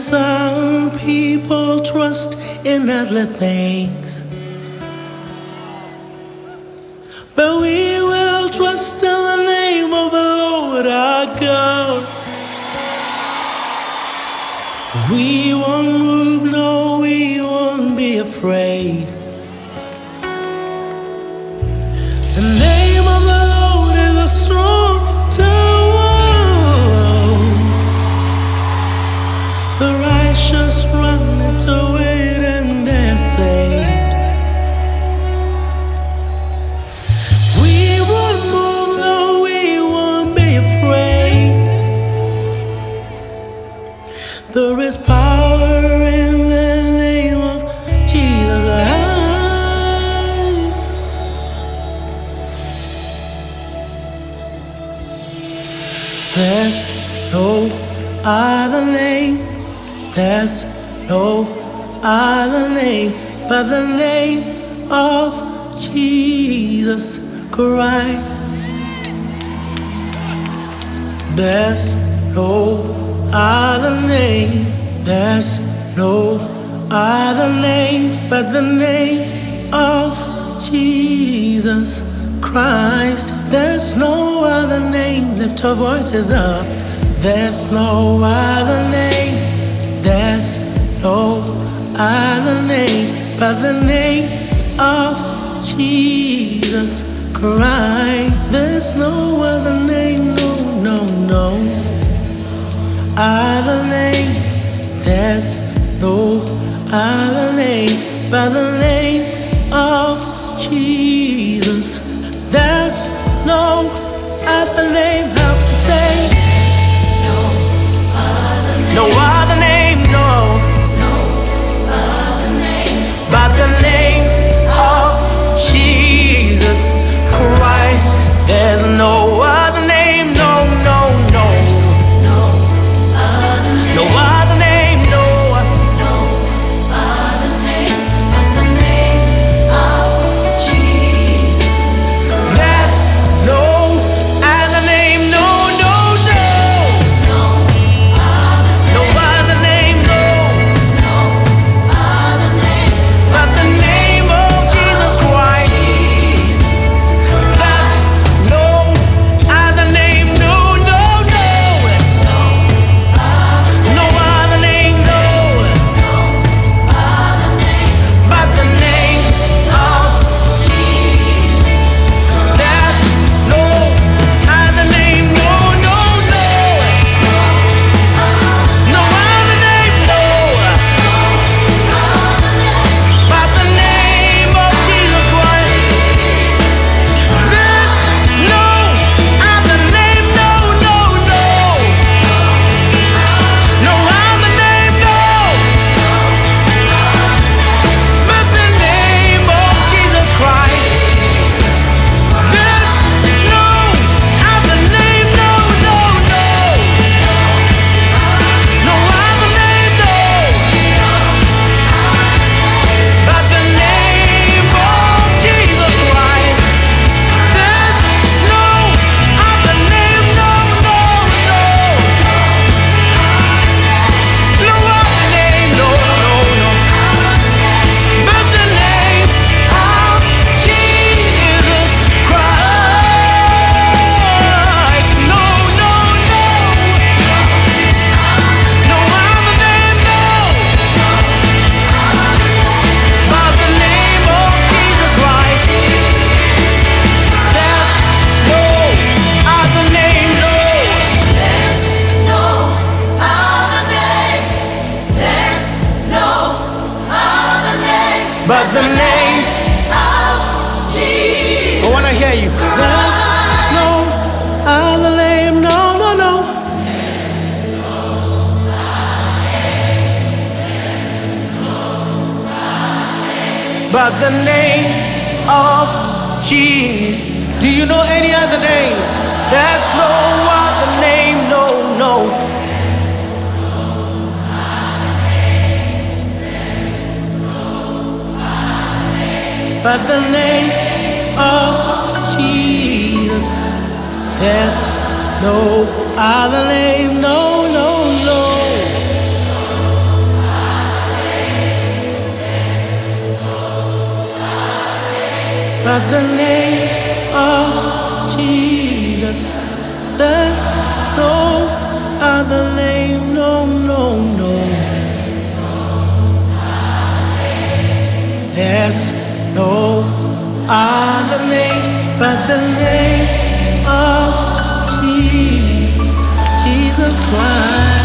Some people trust in other things, but we will trust in the name of the Lord our God. We won't move, no, we won't be afraid. The name of the Lord is a strong tower. The righteous run into it and they're saved. We won't move, no, we won't be afraid. There is power in the name of Jesus. There's no other name. There's no other name but the name of Jesus Christ. There's no other name. There's no other name but the name of Jesus Christ. There's no other name. Lift your voices up. There's no other name. There's no other name but the name of Jesus Christ. There's no other name, no, no, no other name. There's no other name but the name of Jesus. There's no other name. Help me say. No other name, no. No other name but the name of Jesus Christ. There's no other name, no, no, no. No other name, no. No other name but the name of Jesus Christ. There's no other name, no, no, no. No other name, no. No other name but the name of Jesus Christ. There's no other name, no, no, no. No other name, no. But the name of Jesus. There's no other name, no, no, no. No other name, no. But the name of Jesus Christ. There's no other name, no, no, no. No other name, no. But the name of Jesus Christ. There's no other name, no, no, no. No other name, no. But the name of Jesus Christ. There's no other name, no, no, no. No other name, no, no, no. But the name of Jesus Christ. No, no, no. No other name, no. But the name of Jesus Christ. There's no other name, no. There's no other name. There's no other name but the name of Jesus. I wanna hear you. There's no other name, no, no, no. But the name of Jesus. Do you know any other name? There's no other name, no, no. But the name of Jesus. There's no other name, no, no, no. but the name of Jesus. There's no other name, no, no, no. There's no other name but the name of Jesus Christ.